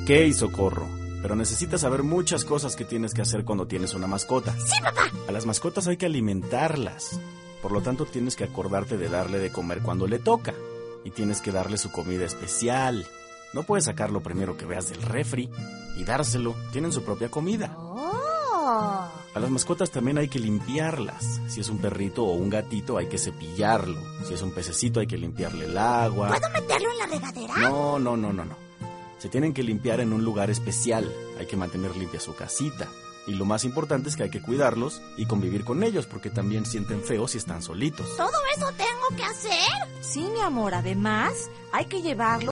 Ok, Socorro, pero necesitas saber muchas cosas que tienes que hacer cuando tienes una mascota. ¡Sí, papá! A las mascotas hay que alimentarlas. Por lo tanto, tienes que acordarte de darle de comer cuando le toca. Y tienes que darle su comida especial. No puedes sacar lo primero que veas del refri y dárselo. Tienen su propia comida. ¡Oh! A las mascotas también hay que limpiarlas. Si es un perrito o un gatito, hay que cepillarlo. Si es un pececito, hay que limpiarle el agua. ¿Puedo meterlo en la regadera? No. Se tienen que limpiar en un lugar especial. Hay que mantener limpia su casita. Y lo más importante es que hay que cuidarlos y convivir con ellos, porque también sienten feo si están solitos. ¿Todo eso tengo que hacer? Sí, mi amor, además hay que llevarlo